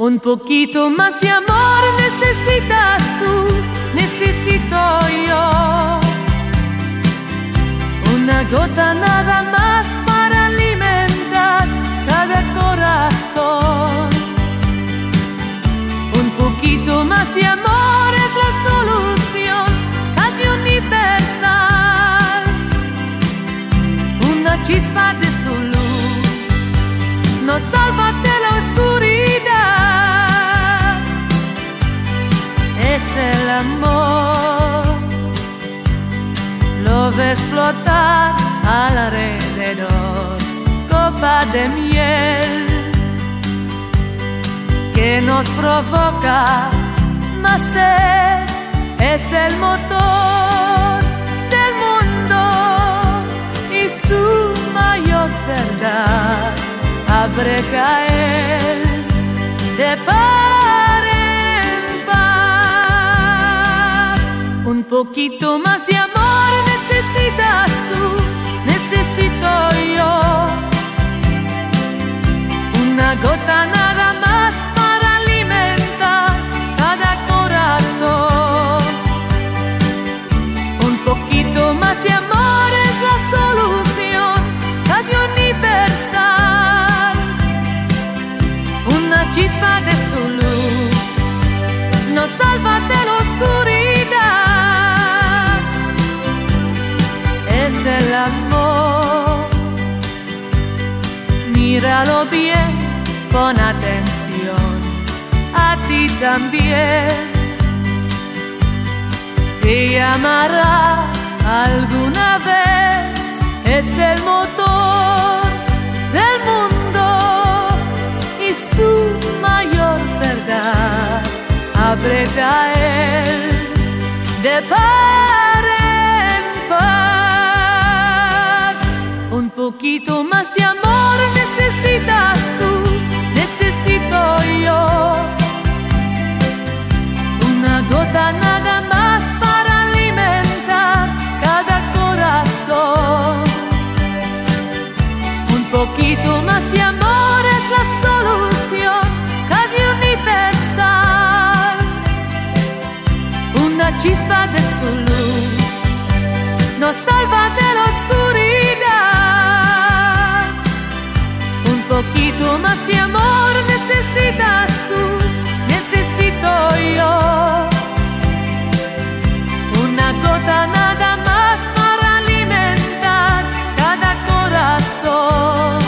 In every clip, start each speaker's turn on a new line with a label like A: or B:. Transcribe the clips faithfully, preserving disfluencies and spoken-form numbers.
A: Un poquito más de amor necesitas tú, necesito yo. Una gota nada más para alimentar cada corazón. Un poquito más de amor es la solución, casi universal. Una chispa de su luz nos salva de la oscuridad. Es el amor, lo ves flotar alrededor, copa de miel que nos provoca nacer. Es el motor del mundo y su mayor verdad. Abre caer de par en par. Un poquito más de amor necesitas tú, necesito yo. Una gota nada más para alimentar cada corazón. Un poquito más de amor es la solución, casi universal. Una chispa de su luz nos salva de la oscuridad. Es el amor, míralo bien, pon atención, a ti también. Te llamará alguna vez, es el motor del mundo y su mayor verdad. Abre caer de par en par. Un poquito más de amor necesitas tú, necesito yo. Una gota nada más para alimentar cada corazón. Un poquito más de amor es la solución, casi universal. Una chispa de su luz nos salva de la oscuridad. Un poquito más de amor necesitas tú, necesito yo. Una gota nada más para alimentar cada corazón.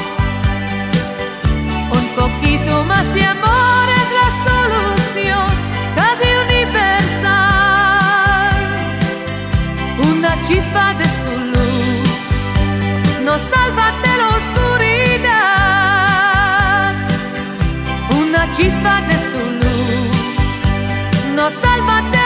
A: Un poquito más de amor es la solución, casi universal. Una chispa de su luz nos salva de la oscuridad. Una chispa de su luz nos salva de